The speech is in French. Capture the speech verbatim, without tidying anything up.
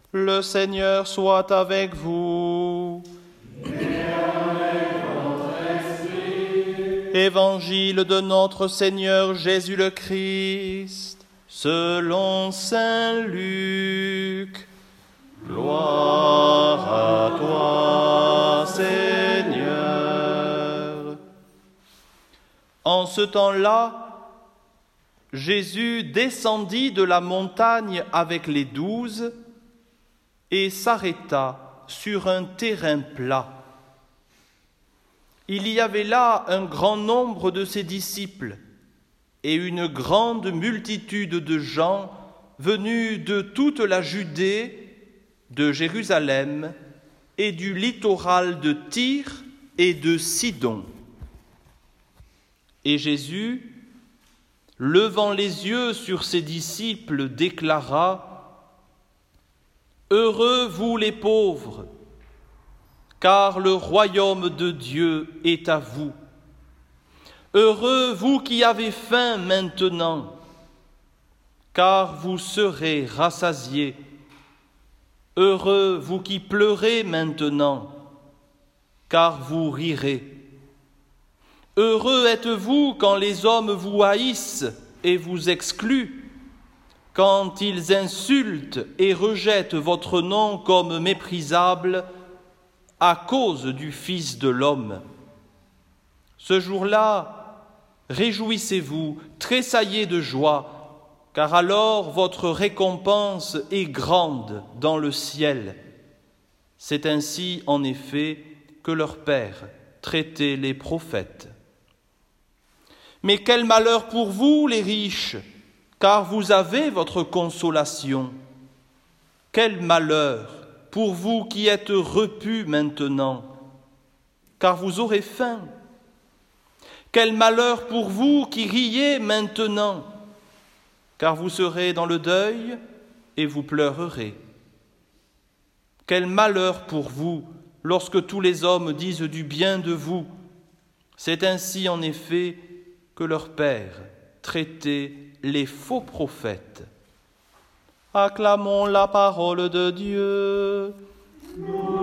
Le Seigneur soit avec vous. Et avec votre esprit. Évangile de notre Seigneur Jésus le Christ, selon saint Luc. Gloire à toi, Seigneur. En ce temps-là, Jésus descendit de la montagne avec les douze et s'arrêta sur un terrain plat. Il y avait là un grand nombre de ses disciples et une grande multitude de gens venus de toute la Judée, de Jérusalem et du littoral de Tyr et de Sidon. Et Jésus, levant les yeux sur ses disciples, déclara : « Heureux vous les pauvres, car le royaume de Dieu est à vous. Heureux vous qui avez faim maintenant, car vous serez rassasiés. Heureux vous qui pleurez maintenant, car vous rirez. Heureux êtes-vous quand les hommes vous haïssent et vous excluent, quand ils insultent et rejettent votre nom comme méprisable à cause du Fils de l'homme. Ce jour-là, réjouissez-vous, tressaillez de joie, car alors votre récompense est grande dans le ciel. C'est ainsi, en effet, que leur Père traitait les prophètes. Mais quel malheur pour vous, les riches, car vous avez votre consolation. Quel malheur pour vous qui êtes repus maintenant, car vous aurez faim. Quel malheur pour vous qui riez maintenant, car vous serez dans le deuil et vous pleurerez. Quel malheur pour vous lorsque tous les hommes disent du bien de vous. C'est ainsi en effet que leur Père traitait les faux prophètes. Acclamons la parole de Dieu.